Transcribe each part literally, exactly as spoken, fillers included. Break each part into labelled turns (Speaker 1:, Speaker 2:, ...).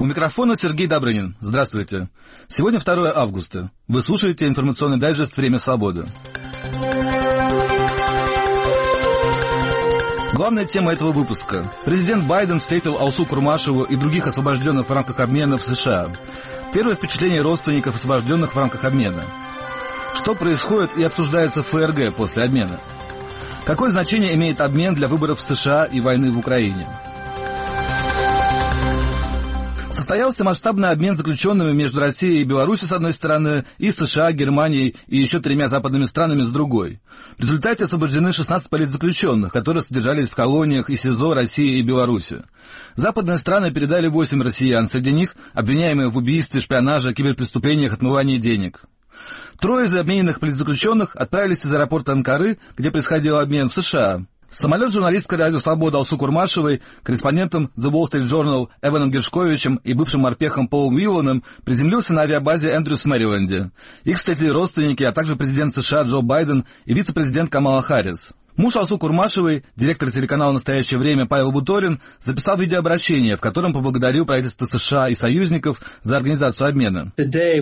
Speaker 1: У микрофона Сергей Добрынин. Здравствуйте. Сегодня второе августа. Вы слушаете информационный дайджест «Время свободы». Главная тема этого выпуска. Президент Байден встретил Алсу Курмашеву и других освобожденных в рамках обмена в США. Первое впечатление родственников освобожденных в рамках обмена. Что происходит и обсуждается в ФРГ после обмена? Какое значение имеет обмен для выборов в США и войны в Украине? Состоялся масштабный обмен заключенными между Россией и Беларусью с одной стороны и США, Германией и еще тремя западными странами с другой. В результате освобождены шестнадцать политзаключенных, которые содержались в колониях и СИЗО России и Беларуси. Западные страны передали восемь россиян, среди них обвиняемые в убийстве, шпионаже, киберпреступлениях, отмывании денег. Трое из обмененных политзаключенных отправились из аэропорта Анкары, где происходил обмен, в США. Самолет журналистской радио «Свобода» Алсу Курмашевой, корреспондентом The Wall Street Journal Эваном Гершковичем и бывшим морпехом Полом Уилланом приземлился на авиабазе Эндрюс в Мэриленде. Их встретили родственники, а также президент США Джо Байден и вице-президент Камала Харрис. Муж Алсу Курмашевой, директор телеканала «Настоящее время» Павел Буторин, записал видеообращение, в котором поблагодарил правительство США и союзников за организацию обмена.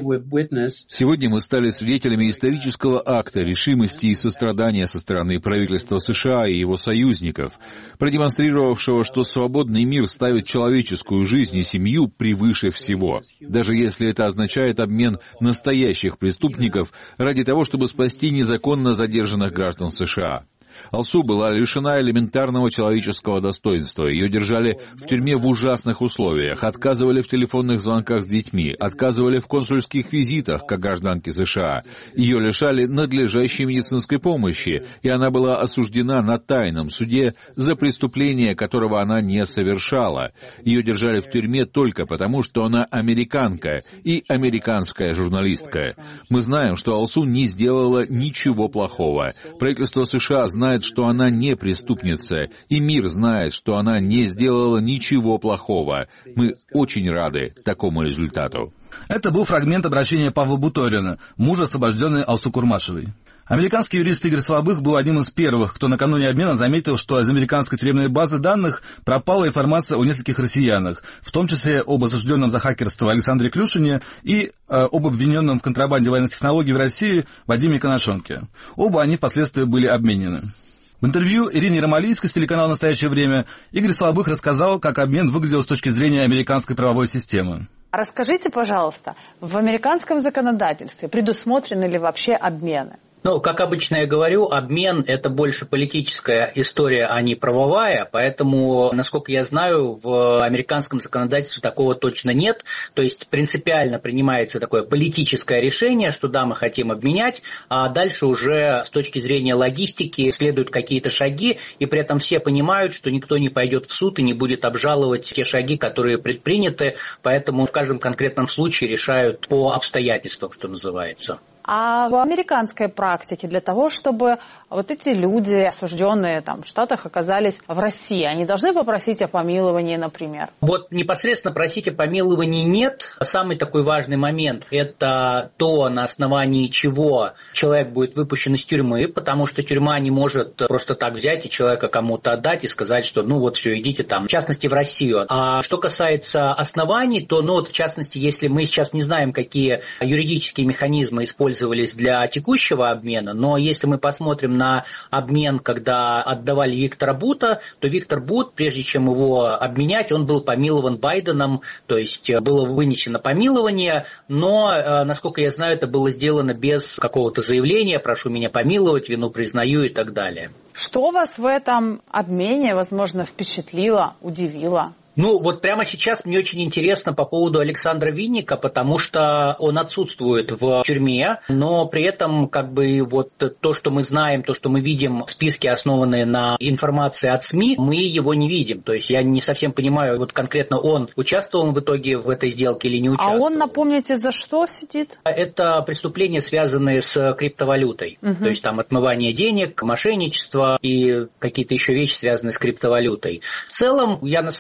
Speaker 2: Сегодня мы стали свидетелями исторического акта решимости и сострадания со стороны правительства США и его союзников, продемонстрировавшего, что свободный мир ставит человеческую жизнь и семью превыше всего, даже если это означает обмен настоящих преступников ради того, чтобы спасти незаконно задержанных граждан США. Алсу была лишена элементарного человеческого достоинства. Ее держали в тюрьме в ужасных условиях, отказывали в телефонных звонках с детьми, отказывали в консульских визитах, как гражданке США. Ее лишали надлежащей медицинской помощи, и она была осуждена на тайном суде за преступление, которого она не совершала. Ее держали в тюрьме только потому, что она американка и американская журналистка. Мы знаем, что Алсу не сделала ничего плохого. Правительство США знает, что она не преступница, и мир знает, что она не сделала ничего плохого. Мы очень рады такому результату.
Speaker 1: Это был фрагмент обращения Павла Буторина, мужа освобожденной Алсу Курмашевой. Американский юрист Игорь Слабых был одним из первых, кто накануне обмена заметил, что из американской тюремной базы данных пропала информация о нескольких россиянах, в том числе об осужденном за хакерство Александре Клюшине и э, об обвиненном в контрабанде военных технологий в России Вадиме Коношенке. Оба они впоследствии были обменены. В интервью Ирине Ромалийской с телеканала «Настоящее время» Игорь Слабых рассказал, как обмен выглядел с точки зрения американской правовой системы.
Speaker 3: Расскажите, пожалуйста, в американском законодательстве предусмотрены ли вообще обмены?
Speaker 4: Ну, как обычно я говорю, обмен – это больше политическая история, а не правовая, поэтому, насколько я знаю, в американском законодательстве такого точно нет. То есть принципиально принимается такое политическое решение, что да, мы хотим обменять, а дальше уже с точки зрения логистики следуют какие-то шаги, и при этом все понимают, что никто не пойдет в суд и не будет обжаловать те шаги, которые предприняты, поэтому в каждом конкретном случае решают по обстоятельствам, что называется.
Speaker 3: А в американской практике для того, чтобы вот эти люди, осужденные там, в Штатах, оказались в России, они должны попросить о помиловании, например?
Speaker 4: Вот непосредственно просить о помиловании нет. Самый такой важный момент – это то, на основании чего человек будет выпущен из тюрьмы, потому что тюрьма не может просто так взять и человека кому-то отдать и сказать, что ну вот все, идите там, в частности, в Россию. А что касается оснований, то, ну вот в частности, если мы сейчас не знаем, какие юридические механизмы использовались для текущего обмена, но если мы посмотрим на обмен, когда отдавали Виктора Бута, то Виктор Бут, прежде чем его обменять, он был помилован Байденом, то есть было вынесено помилование, но, насколько я знаю, это было сделано без какого-то заявления, прошу меня помиловать, вину признаю и так далее.
Speaker 3: Что вас в этом обмене, возможно, впечатлило, удивило?
Speaker 4: Ну, вот прямо сейчас мне очень интересно по поводу Александра Винника, потому что он отсутствует в тюрьме, но при этом как бы вот то, что мы знаем, то, что мы видим в списке, основанные на информации от СМИ, мы его не видим. То есть я не совсем понимаю, вот конкретно он участвовал в итоге в этой сделке или не участвовал.
Speaker 3: А он, напомните, за что сидит?
Speaker 4: Это преступления, связанные с криптовалютой. Угу. То есть там отмывание денег, мошенничество и какие-то еще вещи, связанные с криптовалютой. В целом, я на самом деле рад,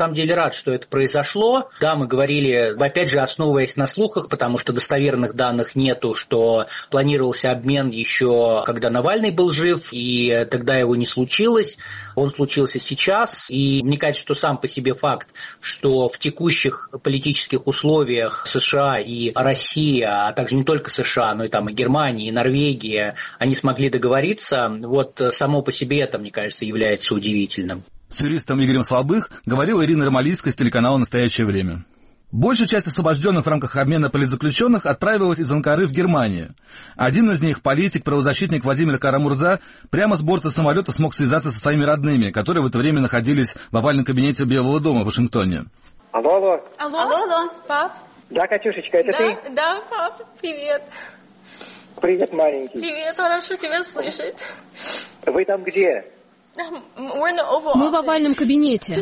Speaker 4: назад, что это произошло. Да, мы говорили, опять же, основываясь на слухах, потому что достоверных данных нету, что планировался обмен еще, когда Навальный был жив, и тогда его не случилось. Он случился сейчас, и мне кажется, что сам по себе факт, что в текущих политических условиях США и Россия, а также не только США, но и там и Германия, и Норвегия, они смогли договориться, вот само по себе это, мне кажется, является удивительным.
Speaker 1: С юристом Игорем Слабых говорила Ирина Ромалийская с телеканала «Настоящее время». Большая часть освобожденных в рамках обмена политзаключенных отправилась из Анкары в Германию. Один из них, политик, правозащитник Владимир Кара-Мурза, прямо с борта самолета смог связаться со своими родными, которые в это время находились в овальном кабинете Белого дома в Вашингтоне.
Speaker 5: Алло, алло.
Speaker 6: Алло, алло, алло, пап.
Speaker 5: Да, Катюшечка, это
Speaker 6: да,
Speaker 5: ты?
Speaker 6: Да, пап, привет.
Speaker 5: Привет, маленький.
Speaker 6: Привет, хорошо тебя слышать.
Speaker 5: Вы там где?
Speaker 7: Мы в овальном кабинете.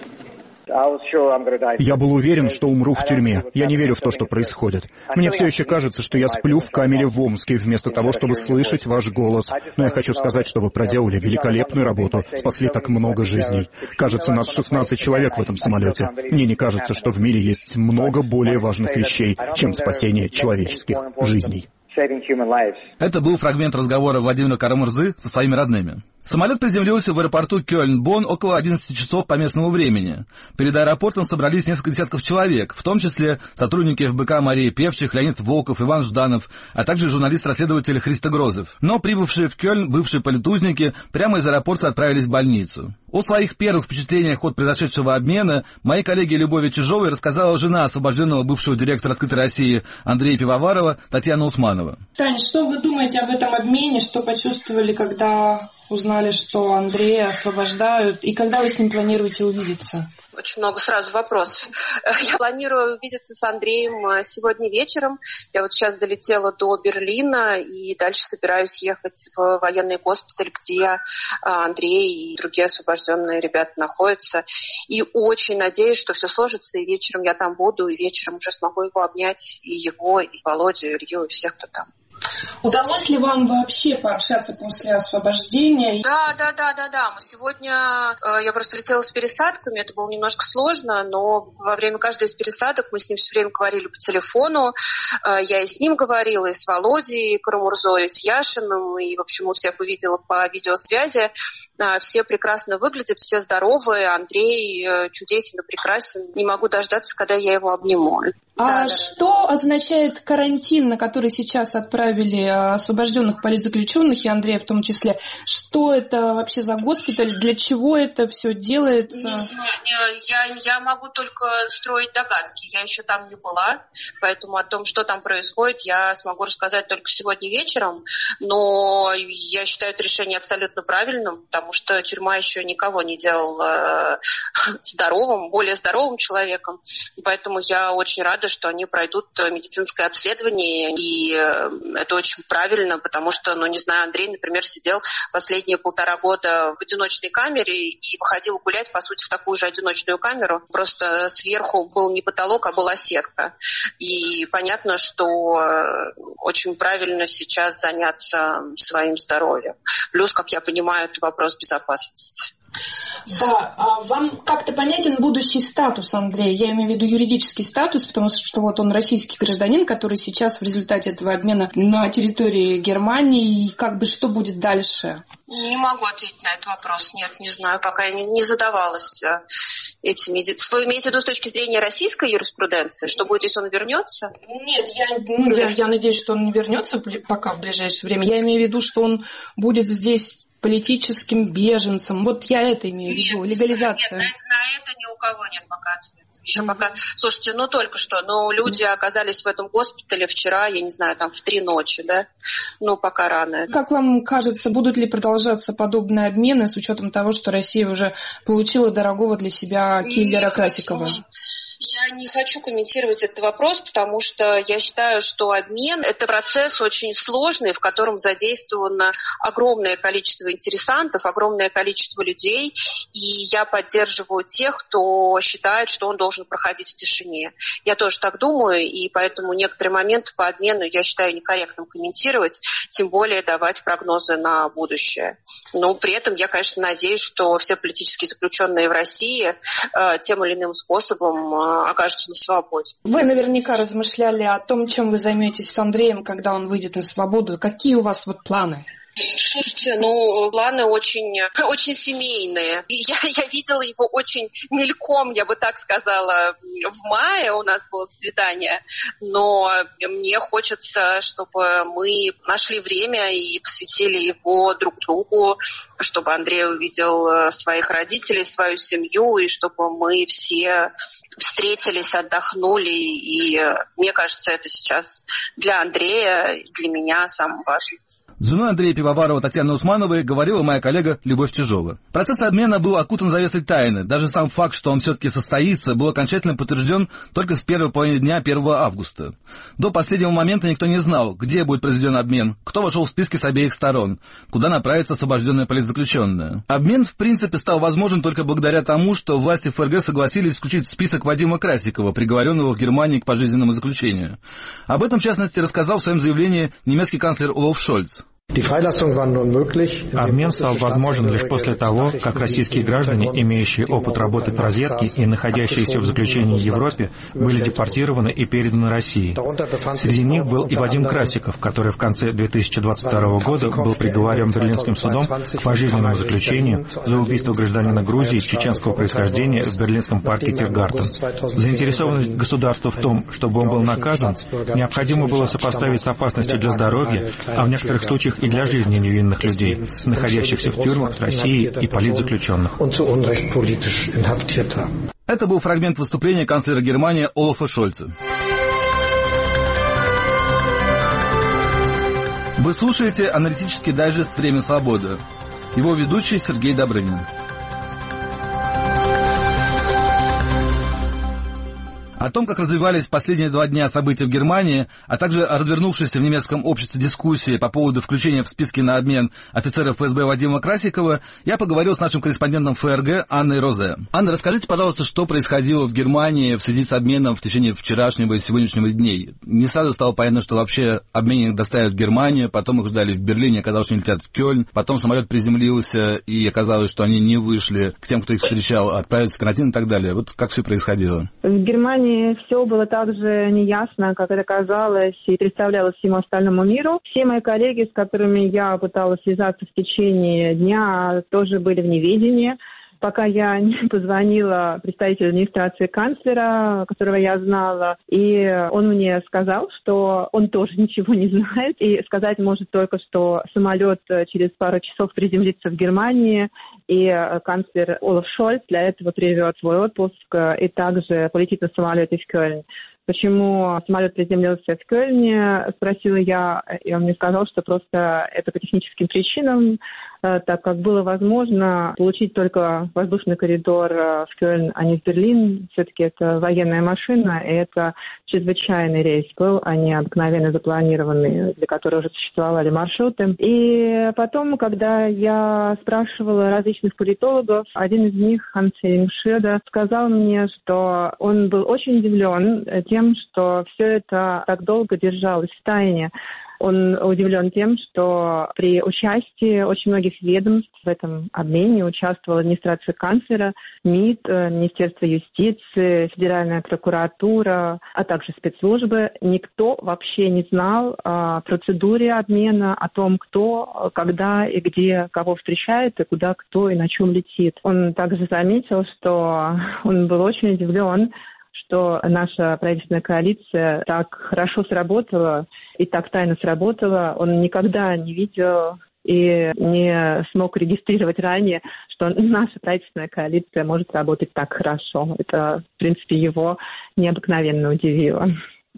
Speaker 8: Я был уверен, что умру в тюрьме. Я не верю в то, что происходит. Мне все еще кажется, что я сплю в камере в Омске, вместо того, чтобы слышать ваш голос. Но я хочу сказать, что вы проделали великолепную работу, спасли так много жизней. Кажется, нас шестнадцать человек в этом самолете. Мне не кажется, что в мире есть много более важных вещей, чем спасение человеческих жизней.
Speaker 1: Это был фрагмент разговора Владимира Кара-Мурзы со своими родными. Самолет приземлился в аэропорту Кёльн-Бонн около одиннадцати часов по местному времени. Перед аэропортом собрались несколько десятков человек, в том числе сотрудники эф бэ ка Мария Певчих, Леонид Волков, Иван Жданов, а также журналист-расследователь Христо Грозев. Но прибывшие в Кёльн бывшие политузники прямо из аэропорта отправились в больницу. О своих первых впечатлениях от произошедшего обмена моей коллеге Любови Чижовой рассказала жена освобожденного бывшего директора «Открытой России» Андрея Пивоварова Татьяна Усманова.
Speaker 9: Таня, что вы думаете об этом обмене? Что почувствовали, когда узнали, что Андрея освобождают? И когда вы с ним планируете увидеться?
Speaker 10: Очень много сразу вопросов. Я планирую увидеться с Андреем сегодня вечером. Я вот сейчас долетела до Берлина и дальше собираюсь ехать в военный госпиталь, где Андрей и другие освобожденные ребята находятся. И очень надеюсь, что все сложится, и вечером я там буду, и вечером уже смогу его обнять, и его, и Володю, и Илью, и всех, кто там.
Speaker 9: Удалось ли вам вообще пообщаться после освобождения?
Speaker 10: Да, да, да, да, да. Мы сегодня, э, я просто летела с пересадками, это было немножко сложно, но во время каждой из пересадок мы с ним все время говорили по телефону. Э, я и с ним говорила, и с Володей Кара-Мурзой, и с Яшиным, и, в общем, у всех увидела по видеосвязи. Э, все прекрасно выглядят, все здоровые. Андрей э, чудесен и прекрасен. Не могу дождаться, когда я его обниму.
Speaker 9: А
Speaker 10: да,
Speaker 9: что
Speaker 10: да.
Speaker 9: означает карантин, на который сейчас отправили освобожденных политзаключенных, и Андрея в том числе? Что это вообще за госпиталь? Для чего это все делается?
Speaker 10: Я, я могу только строить догадки. Я еще там не была, поэтому о том, что там происходит, я смогу рассказать только сегодня вечером. Но я считаю это решение абсолютно правильным, потому что тюрьма еще никого не делала здоровым, более здоровым человеком. Поэтому я очень рада, что они пройдут медицинское обследование, и это очень правильно, потому что, ну, не знаю, Андрей, например, сидел последние полтора года в одиночной камере и выходил гулять, по сути, в такую же одиночную камеру, просто сверху был не потолок, а была сетка. И понятно, что очень правильно сейчас заняться своим здоровьем. Плюс, как я понимаю, это вопрос безопасности.
Speaker 9: Да, а вам как-то понятен будущий статус Андрея? Я имею в виду юридический статус, потому что вот он российский гражданин, который сейчас в результате этого обмена на территории Германии. И как бы что будет дальше?
Speaker 10: Не могу ответить на этот вопрос. Нет, не знаю, пока я не, не задавалась этими. Вы имеете в виду с точки зрения российской юриспруденции? Что будет, если он вернется?
Speaker 9: Нет, я, ну, я, я надеюсь, что он не вернется пока в ближайшее время. Я имею в виду, что он будет здесь политическим беженцем. Вот я это имею в виду.
Speaker 10: Нет,
Speaker 9: легализация.
Speaker 10: Нет, на это ни у кого нет пока ответа. Еще mm-hmm. пока... Слушайте, ну только что, но люди оказались в этом госпитале вчера, я не знаю, там в три ночи, да? Ну, пока рано.
Speaker 9: Как вам кажется, будут ли продолжаться подобные обмены с учетом того, что Россия уже получила дорогого для себя киллера Красикова?
Speaker 10: Я не хочу комментировать этот вопрос, потому что я считаю, что обмен – это процесс очень сложный, в котором задействовано огромное количество интересантов, огромное количество людей, и я поддерживаю тех, кто считает, что он должен проходить в тишине. Я тоже так думаю, и поэтому некоторые моменты по обмену я считаю некорректным комментировать, тем более давать прогнозы на будущее. Но при этом я, конечно, надеюсь, что все политические заключенные в России э, тем или иным способом э, окажутся на свободе.
Speaker 9: Вы наверняка размышляли о том, чем вы займетесь с Андреем, когда он выйдет на свободу. Какие у вас вот планы?
Speaker 10: Слушайте, ну, планы очень, очень семейные. Я, я видела его очень мельком, я бы так сказала, в мае у нас было свидание, но мне хочется, чтобы мы нашли время и посвятили его друг другу, чтобы Андрей увидел своих родителей, свою семью, и чтобы мы все встретились, отдохнули, и мне кажется, это сейчас для Андрея, для меня самое важное.
Speaker 1: С женой Андрея Пивоварова Татьяной Усмановой говорила моя коллега Любовь Чижова. Процесс обмена был окутан завесой тайны. Даже сам факт, что он все-таки состоится, был окончательно подтвержден только в первой половине дня первого августа. До последнего момента никто не знал, где будет произведен обмен, кто вошел в списки с обеих сторон, куда направится освобожденная политзаключенная. Обмен, в принципе, стал возможен только благодаря тому, что власти ФРГ согласились включить в список Вадима Красикова, приговоренного в Германии к пожизненному заключению. Об этом, в частности, рассказал в своем заявлении немецкий канцлер Олаф Шольц.
Speaker 8: Обмен стал возможен лишь после того, как российские граждане, имеющие опыт работы в разведке и находящиеся в заключении в Европе, были депортированы и переданы России. Среди них был и Вадим Красиков, который в конце две тысячи двадцать второго года был приговорен Берлинским судом к пожизненному заключению за убийство гражданина Грузии чеченского происхождения в берлинском парке Тиргартен. Заинтересованность государства в том, чтобы он был наказан, необходимо было сопоставить с опасностью для здоровья, а в некоторых случаях и для жизни невинных людей, находящихся в тюрьмах в России и политзаключенных.
Speaker 1: Это был фрагмент выступления канцлера Германии Олафа Шольца. Вы слушаете аналитический дайджест «Время свободы». Его ведущий Сергей Добрынин. О том, как развивались последние два дня события в Германии, а также о развернувшейся в немецком обществе дискуссии по поводу включения в списки на обмен офицеров ФСБ Вадима Красикова, я поговорил с нашим корреспондентом ФРГ Анной Розе. Анна, расскажите, пожалуйста, что происходило в Германии в связи с обменом в течение вчерашнего и сегодняшнего дней. Не сразу стало понятно, что вообще обменник доставят в Германию, потом их ждали в Берлине, когда уж они летят в Кёльн, потом самолет приземлился, и оказалось, что они не вышли к тем, кто их встречал, отправиться в карантин и так далее. Вот как все происходило?
Speaker 11: В Германии все было так же неясно, как это казалось и представлялось всему остальному миру. Все мои коллеги, с которыми я пыталась связаться в течение дня, тоже были в неведении. Пока я не позвонила представителю администрации канцлера, которого я знала, и он мне сказал, что он тоже ничего не знает, и сказать может только, что самолет через пару часов приземлится в Германии, и канцлер Олаф Шольц для этого привез свой отпуск и также полетит на самолете в Кёльн. Почему самолет приземлился в Кёльне, спросила я, и он мне сказал, что просто это по техническим причинам, так как было возможно получить только воздушный коридор в Кёльн, а не в Берлин. Все-таки это военная машина, и это чрезвычайный рейс был, а не обыкновенно запланированный, для которого уже существовали маршруты. И потом, когда я спрашивала различных политологов, один из них, Ханс-Геринг Шредер, сказал мне, что он был очень удивлен тем, что все это так долго держалось в тайне. Он удивлен тем, что при участии очень многих ведомств в этом обмене участвовала администрация канцлера, МИД, Министерство юстиции, Федеральная прокуратура, а также спецслужбы. Никто вообще не знал о процедуре обмена, о том, кто, когда и где кого встречает, и куда кто и на чем летит. Он также заметил, что он был очень удивлен, что наша правительственная коалиция так хорошо сработала и так тайно сработала. Он никогда не видел и не смог регистрировать ранее, что наша правительственная коалиция может работать так хорошо. Это, в принципе, его необыкновенно удивило.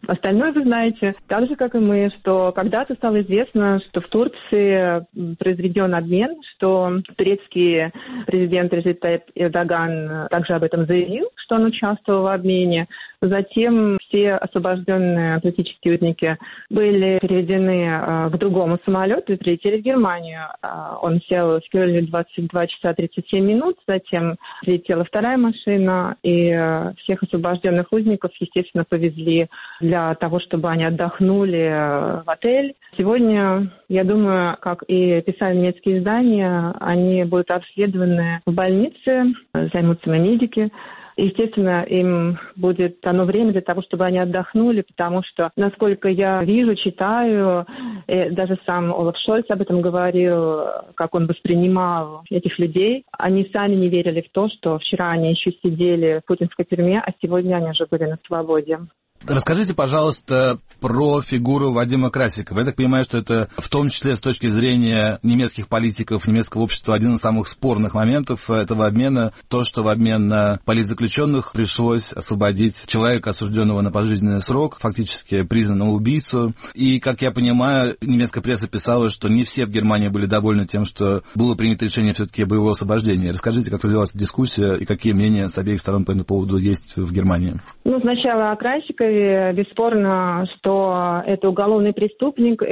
Speaker 11: Остальное вы знаете, так же, как и мы, что когда-то стало известно, что в Турции произведен обмен, что турецкий президент Реджеп Тайип Эрдоган также об этом заявил, что он участвовал в обмене. Затем все освобожденные политические узники были переведены к другому самолету и прилетели в Германию. Он сел в Кёльне двадцать два часа тридцать семь минут, затем прилетела вторая машина, и всех освобожденных узников, естественно, повезли для того, чтобы они отдохнули в отель. Сегодня, я думаю, как и писали немецкие издания, они будут обследованы в больнице, займутся медики. Естественно, им будет дано время для того, чтобы они отдохнули, потому что, насколько я вижу, читаю, даже сам Олаф Шольц об этом говорил, как он воспринимал этих людей. Они сами не верили в то, что вчера они еще сидели в путинской тюрьме, а сегодня они уже были на свободе.
Speaker 1: Расскажите, пожалуйста, про фигуру Вадима Красикова. Я так понимаю, что это в том числе с точки зрения немецких политиков, немецкого общества, один из самых спорных моментов этого обмена. То, что в обмен на политзаключенных пришлось освободить человека, осужденного на пожизненный срок, фактически признанного убийцу. И, как я понимаю, немецкая пресса писала, что не все в Германии были довольны тем, что было принято решение все-таки об его освобождении. Расскажите, как развивалась дискуссия и какие мнения с обеих сторон по этому поводу есть в Германии? Ну, сначала о Красикове. Бесспорно, что это уголовный преступник,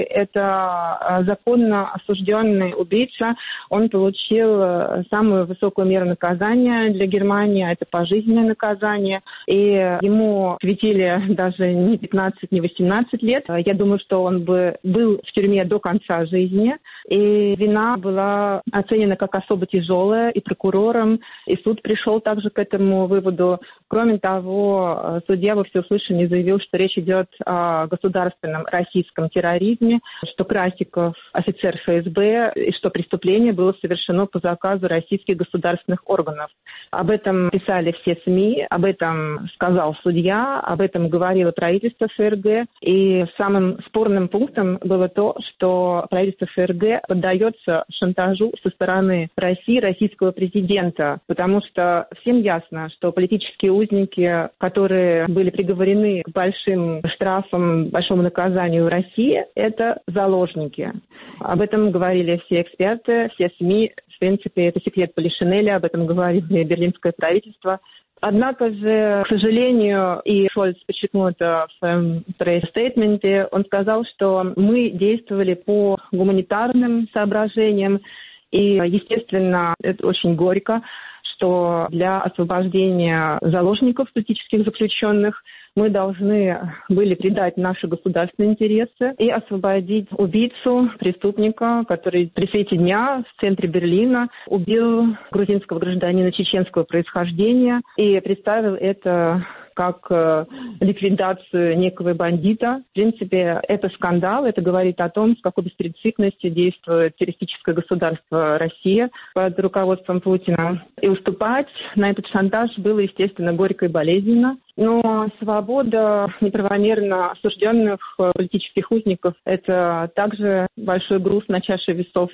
Speaker 1: это законно осужденный убийца. Он получил самую высокую меру наказания для Германии, это пожизненное наказание. И ему светили даже не пятнадцать, не восемнадцать лет. Я думаю, что он бы был в тюрьме до конца жизни. И вина была оценена как особо тяжелая и прокурором, и суд пришел также к этому выводу. Кроме того, судья во всеуслышание заявил, что речь идет о государственном российском терроризме, что Красиков офицер эф эс бэ, и что преступление было совершено по заказу российских государственных органов. Об этом писали все СМИ, об этом сказал судья, об этом говорило правительство эф эр гэ. И самым спорным пунктом было то, что правительство эф эр гэ поддается шантажу со стороны России, российского президента, потому что всем ясно, что политические узники, которые были приговорены к большим штрафам, большому наказанию в России, это заложники. Об этом говорили все эксперты, все СМИ. В принципе, это секрет Полишинеля, об этом говорили берлинское правительство. Однако же, к сожалению, и Шольц подчеркнул это в своем пресс-стейтменте, он сказал, что мы действовали по гуманитарным соображениям, и, естественно, это очень горько, что для освобождения заложников, политических заключенных, мы должны были предать наши государственные интересы и освободить убийцу, преступника, который при свете дня в центре Берлина убил грузинского гражданина чеченского происхождения и представил это как э, ликвидацию некого бандита. В принципе, это скандал, это говорит о том, с какой беспринципностью действует террористическое государство Россия под руководством Путина. И уступать на этот шантаж было, естественно, горько и болезненно. Но свобода неправомерно осужденных политических узников – это также большой груз на чаше весов.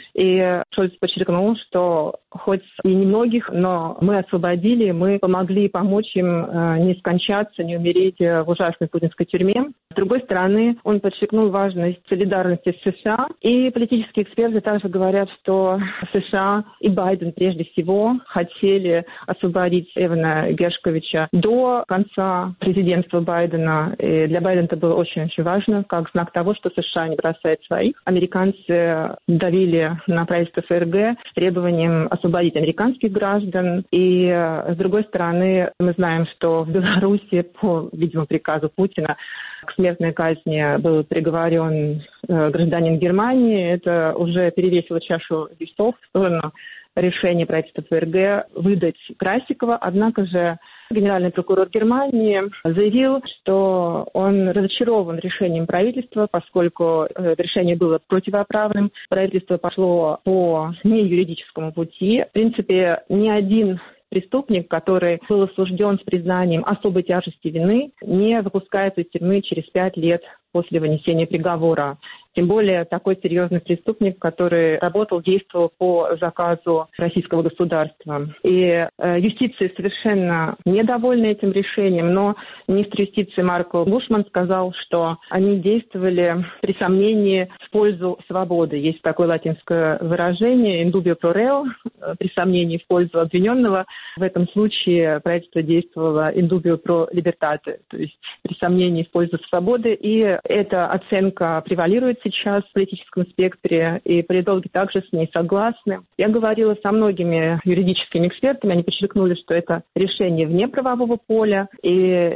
Speaker 1: И Шольц подчеркнул, что хоть и немногих, но мы освободили, мы помогли помочь им не скончаться, не умереть в ужасной путинской тюрьме. С другой стороны, он подчеркнул важность солидарности с США. И политические эксперты также говорят, что США и Байден прежде всего хотели освободить Эвана Гершковича до конца президентства Байдена. И для Байдена это было очень-очень важно, как знак того, что США не бросает своих. Американцы давили на правительство эф эр гэ с требованием освободить американских граждан. И, с другой стороны, мы знаем, что в Беларуси по, видимо, приказу Путина к смертной казни был приговорен гражданин Германии. Это уже перевесило чашу весов в сторону решения правительства эф эр гэ выдать Красикова. Однако же генеральный прокурор Германии заявил, что он разочарован решением правительства, поскольку решение было противоправным. Правительство пошло по неюридическому пути. В принципе, ни один преступник, который был осужден с признанием особой тяжести вины, не выпускается из тюрьмы через пять лет
Speaker 11: после вынесения приговора. Тем более такой серьезный преступник, который работал, действовал по заказу российского государства. И э, юстиция совершенно недовольна этим решением, но министр юстиции Марко Бушман сказал, что они действовали при сомнении в пользу свободы. Есть такое латинское выражение «in dubio pro reo», при сомнении в пользу обвиненного. В этом случае правительство действовало «in dubio pro libertate», то есть при сомнении в пользу свободы. И эта оценка превалирует сейчас в политическом спектре, и политологи также с ней согласны. Я говорила со многими юридическими экспертами, они подчеркнули, что это решение вне правового поля, и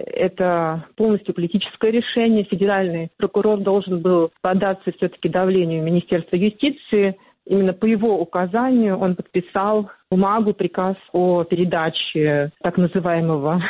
Speaker 11: это полностью политическое решение. Федеральный прокурор должен был поддаться все-таки давлению Министерства юстиции. Именно по его указанию он подписал бумагу, приказ о передаче так называемого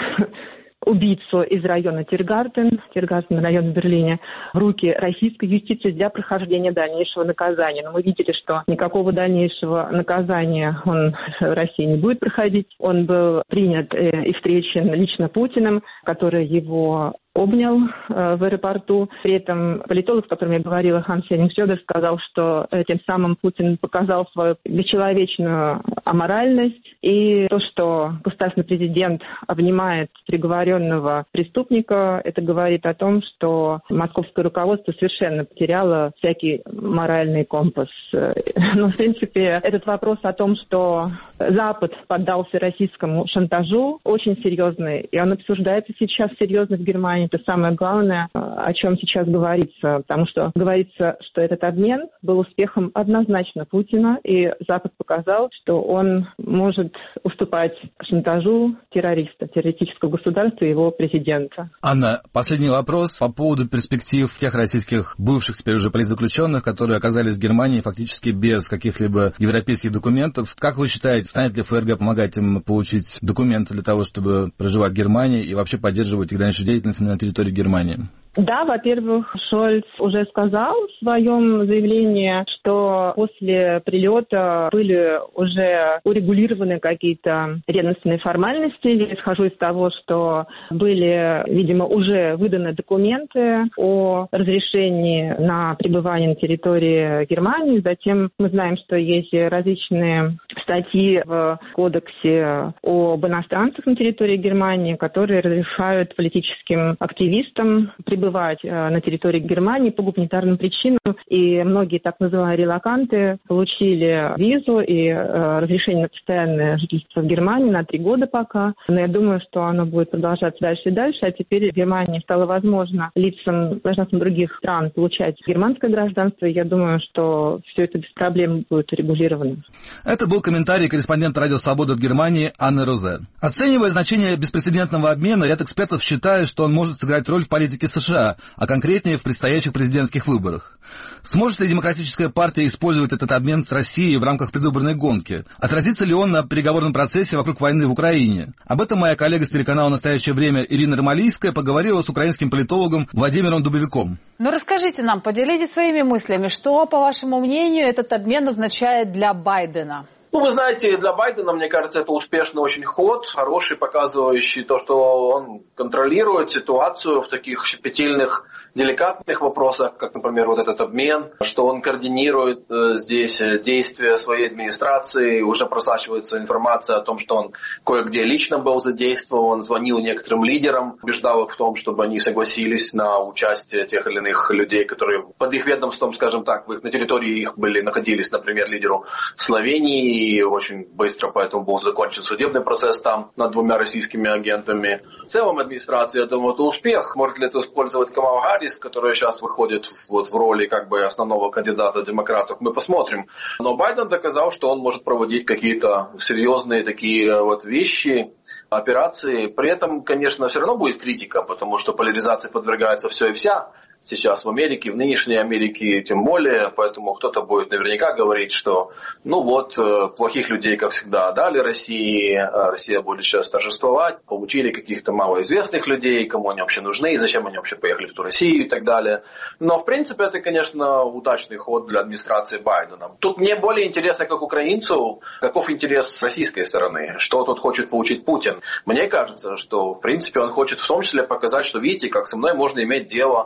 Speaker 11: убийцу из района Тиргартен, Тиргартен район в Берлине, в руки российской юстиции для прохождения дальнейшего наказания. Но мы видели, что никакого дальнейшего наказания он в России не будет проходить. Он был принят и встречен лично Путиным, который его обнял э, в аэропорту. При этом политолог, с которым я говорила, Ханс Хеннинг Сёдер, сказал, что э, тем самым Путин показал свою бесчеловечную аморальность. И то, что государственный президент обнимает приговоренного преступника, это говорит о том, что московское руководство совершенно потеряло всякий моральный компас. Но, в принципе, этот вопрос о том, что Запад поддался российскому шантажу, очень серьезный. И он обсуждается сейчас серьезно в Германии. Это самое главное, о чем сейчас говорится, потому что говорится, что этот обмен был успехом однозначно Путина, и Запад показал, что он может уступать шантажу террориста, террористического государства и его президента.
Speaker 1: Анна, последний вопрос по поводу перспектив тех российских бывших, теперь уже политзаключенных, которые оказались в Германии фактически без каких-либо европейских документов. Как вы считаете, станет ли ФРГ помогать им получить документы для того, чтобы проживать в Германии и вообще поддерживать их дальнейшую деятельность на территории Германии?
Speaker 11: Да, во-первых, Шольц уже сказал в своем заявлении, что после прилета были уже урегулированы какие-то ревностные формальности. Я исхожу из того, что были, видимо, уже выданы документы о разрешении на пребывание на территории Германии. Затем мы знаем, что есть различные статьи в кодексе об иностранцах на территории Германии, которые разрешают политическим активистам пребывать на территории Германии по гуманитарным причинам. И многие так называемые релоканты получили визу и э, разрешение на постоянное жительство в Германии на три года пока. Но я думаю, что оно будет продолжаться дальше и дальше. А теперь в Германии стало возможно лицам гражданствам других стран получать германское гражданство. И я думаю, что все это без проблем будет урегулировано.
Speaker 1: Это был комментарий корреспондента «Радио Свобода» в Германии Анны Розе. Оценивая значение беспрецедентного обмена, ряд экспертов считает, что он может сыграть роль в политике США, а конкретнее в предстоящих президентских выборах. Сможет ли Демократическая партия использовать этот обмен с Россией в рамках предвыборной гонки? Отразится ли он на переговорном процессе вокруг войны в Украине? Об этом моя коллега с телеканала «Настоящее время» Ирина Ромалийская поговорила с украинским политологом Владимиром Дубовиком.
Speaker 3: Ну, расскажите нам, поделитесь своими мыслями, что, по вашему мнению, этот обмен означает для Байдена?
Speaker 12: Ну, вы знаете, для Байдена, мне кажется, это успешный очень ход, хороший, показывающий то, что он контролирует ситуацию в таких щепетильных, деликатных вопросах, как, например, вот этот обмен, что он координирует э, здесь действия своей администрации, уже просачивается информация о том, что он кое-где лично был задействован, звонил некоторым лидерам, убеждал их в том, чтобы они согласились на участие тех или иных людей, которые под их ведомством, скажем так, в их, на территории их были, находились, например, лидеру Словении, и очень быстро поэтому был закончен судебный процесс там над двумя российскими агентами. В целом администрация, я думаю, это успех. Может ли это использовать Камала Харрис, которая сейчас выходит вот в роли как бы основного кандидата демократов, мы посмотрим. Но Байден доказал, что он может проводить какие-то серьезные такие вот вещи, операции. При этом, конечно, все равно будет критика, потому что поляризации подвергается все и вся. Сейчас в Америке, в нынешней Америке тем более, поэтому кто-то будет наверняка говорить, что ну вот, плохих людей, как всегда, дали России, Россия будет сейчас торжествовать, получили каких-то малоизвестных людей, кому они вообще нужны, и зачем они вообще поехали в ту Россию и так далее. Но в принципе это, конечно, удачный ход для администрации Байдена. Тут мне более интересно, как украинцу, каков интерес с российской стороны, что тут хочет получить Путин. Мне кажется, что в принципе он хочет в том числе показать, что видите, как со мной можно иметь дело, но ему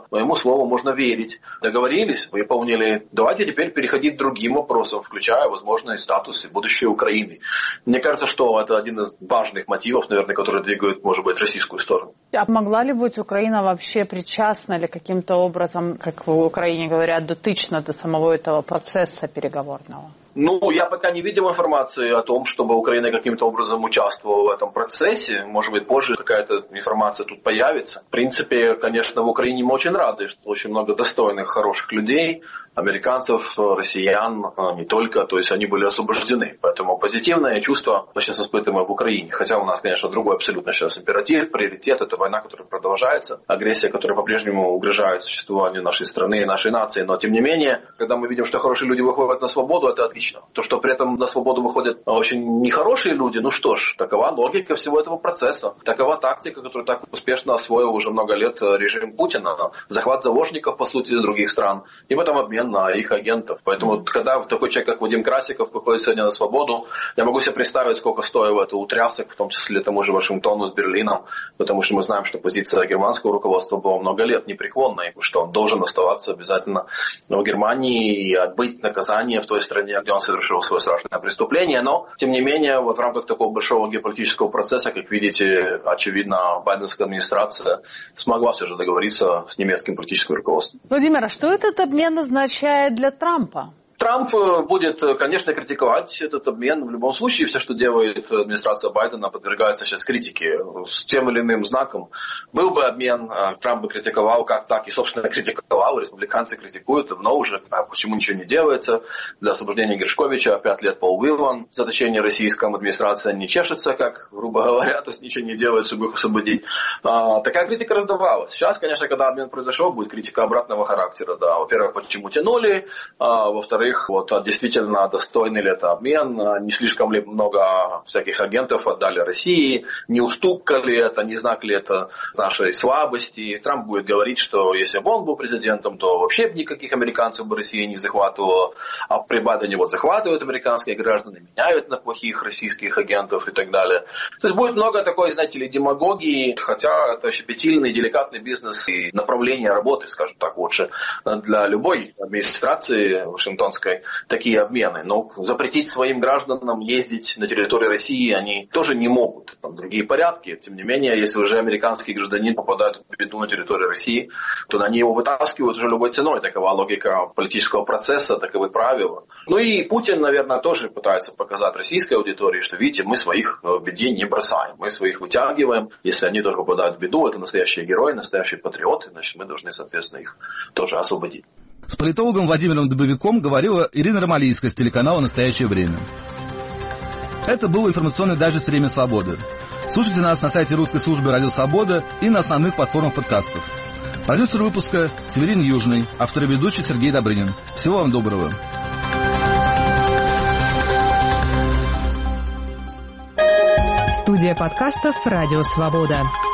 Speaker 12: слову можно верить. Договорились, выполнили. Давайте теперь переходить к другим вопросам, включая, возможно, и статус и будущее Украины. Мне кажется, что это один из важных мотивов, наверное, которые двигают, может быть, российскую сторону.
Speaker 3: А могла ли быть Украина вообще причастна ли каким-то образом, как в Украине говорят, дотычна до самого этого процесса переговорного?
Speaker 12: Ну, я пока не видел информации о том, чтобы Украина каким-то образом участвовала в этом процессе. Может быть, позже какая-то информация тут появится. В принципе, конечно, в Украине мы очень рады, что очень много достойных, хороших людей, американцев, россиян, не только, то есть они были освобождены. Поэтому позитивное чувство мы сейчас испытываем в Украине. Хотя у нас, конечно, другой абсолютно сейчас императив, приоритет. Это война, которая продолжается, агрессия, которая по-прежнему угрожает существованию нашей страны и нашей нации. Но, тем не менее, когда мы видим, что хорошие люди выходят на свободу, это отлично. То, что при этом на свободу выходят очень нехорошие люди, ну что ж, такова логика всего этого процесса. Такова тактика, которую так успешно освоил уже много лет режим Путина. Захват заложников, по сути, из других стран. И в этом обмен на их агентов. Поэтому, когда такой человек, как Вадим Красиков, выходит сегодня на свободу, я могу себе представить, сколько стоило это утрясок, в том числе тому же Вашингтону с Берлином, потому что мы знаем, что позиция германского руководства была много лет непреклонной, что он должен оставаться обязательно в Германии и отбыть наказание в той стране, где он совершил свое страшное преступление. Но, тем не менее, вот в рамках такого большого геополитического процесса, как видите, очевидно, байденская администрация смогла все же договориться с немецким политическим руководством.
Speaker 3: Владимир, а что этот обмен означает для Трампа?
Speaker 12: Трамп будет, конечно, критиковать этот обмен. В любом случае, все, что делает администрация Байдена, подвергается сейчас критике с тем или иным знаком. Был бы обмен, Трамп бы критиковал, как так, и, собственно, критиковал. Республиканцы критикуют давно уже, а почему ничего не делается. Для освобождения Гершковича пять лет Пол Уиллан. Заточение российском администрация не чешется, как, грубо говоря, то есть ничего не делает, чтобы их освободить. А, такая критика раздавалась. Сейчас, конечно, когда обмен произошел, будет критика обратного характера. Да. Во-первых, почему тянули, а, во-вторых, вот, а действительно достойный ли это обмен, не слишком ли много всяких агентов отдали России, не уступка ли это, не знак ли это нашей слабости. Трамп будет говорить, что если бы он был президентом, то вообще никаких американцев бы Россия не захватывала, а при Байдене вот захватывают американские граждан, меняют на плохих российских агентов и так далее. То есть будет много такой, знаете ли, демагогии, хотя это щепетильный, деликатный бизнес и направление работы, скажем так, лучше для любой администрации вашингтонской такие обмены. Но запретить своим гражданам ездить на территорию России они тоже не могут. Там другие порядки. Тем не менее, если уже американский гражданин попадает в беду на территорию России, то они его вытаскивают уже любой ценой. Такова логика политического процесса, таковы правила. Ну и Путин, наверное, тоже пытается показать российской аудитории, что, видите, мы своих в беде не бросаем. Мы своих вытягиваем. Если они тоже попадают в беду, это настоящие герои, настоящие патриоты, значит, мы должны, соответственно, их тоже освободить.
Speaker 1: С политологом Владимиром Дубовиком говорила Ирина Ромалийская с телеканала «Настоящее время». Это был информационный дайджест «Время свободы». Слушайте нас на сайте русской службы «Радио Свобода» и на основных платформах подкастов. Продюсер выпуска Северин Южный, автор и ведущий Сергей Добрынин. Всего вам доброго.
Speaker 13: Студия подкастов «Радио Свобода».